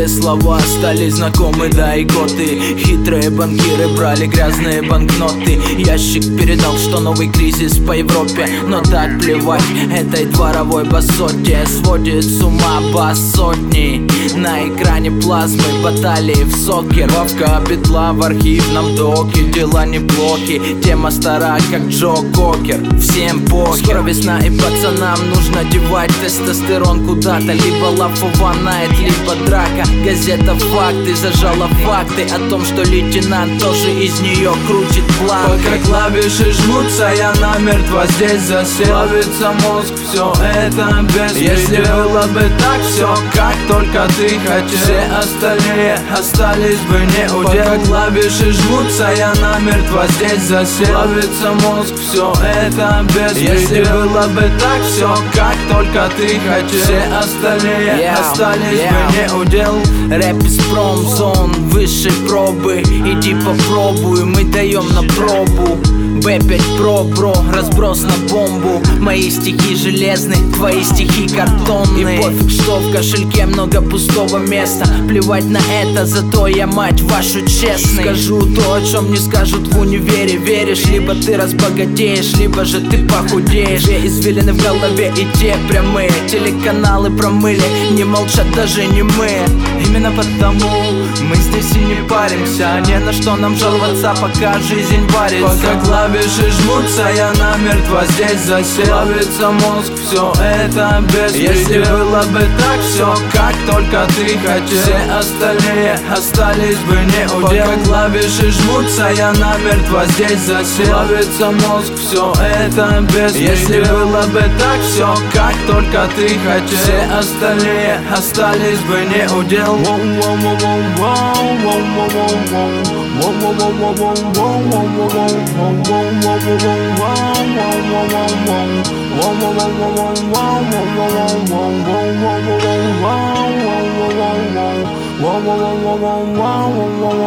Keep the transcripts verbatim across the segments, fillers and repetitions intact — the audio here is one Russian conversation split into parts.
слова стали знакомы, да и годы. Хитрые банкиры брали грязные банкноты. Ящик передал, что новый кризис по Европе. Но так плевать, этой дворовой басоте сводит с ума бассотни. На экране плазмы баталии в сокер. Вовка петла в архивном доке. Дела неплохи, тема стара, как Джо Кокер. Всем похер. Скоро весна и пацанам нужно девать тестостерон куда-то. Либо лафова найт, либо драка. Газета факты зажала факты о том, что лейтенант тоже из нее крутит план. Пока клавиши жмутся, я намертво здесь засел. Плавится мозг, все это без предела. Если было бы так все, как только ты хотел, все остальные остались бы не удел. Пока клавиши жмутся, я намертво здесь засел. Плавится мозг, все это без предела. Если было бы так все, как только ты хотел, все остальные yeah, остались yeah. бы не удел. Рэп из промзон, высшей пробы. Иди попробуй, мы даем на пробу. бэ пять про, бро, разброс на бомбу. Мои стихи железные, твои стихи картонные. И пофиг, что в кошельке много пустого места. Плевать на это, зато я, мать вашу, честный. Скажу то, о чем не скажут в универе. Веришь, либо ты разбогатеешь, либо же ты похудеешь. Две извилины в голове и те прямые. Телеканалы промыли, не молчат даже не мы. Именно потому мы здесь и не паримся. Не на что нам жаловаться, пока жизнь варится. Пока клавиши жмутся, я намертво здесь засел. Плавится мозг, все это без предела. Если было бы так все, как только ты хотел, все остальные остались бы не удел. Пока клавиши жмутся, я намертво здесь засел. Плавится мозг, все это без предела. Если было бы так все, как только ты хотел, все остальные остались бы не удел.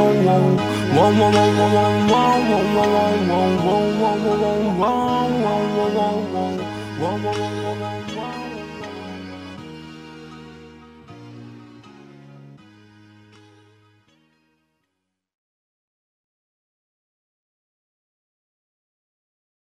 Wow,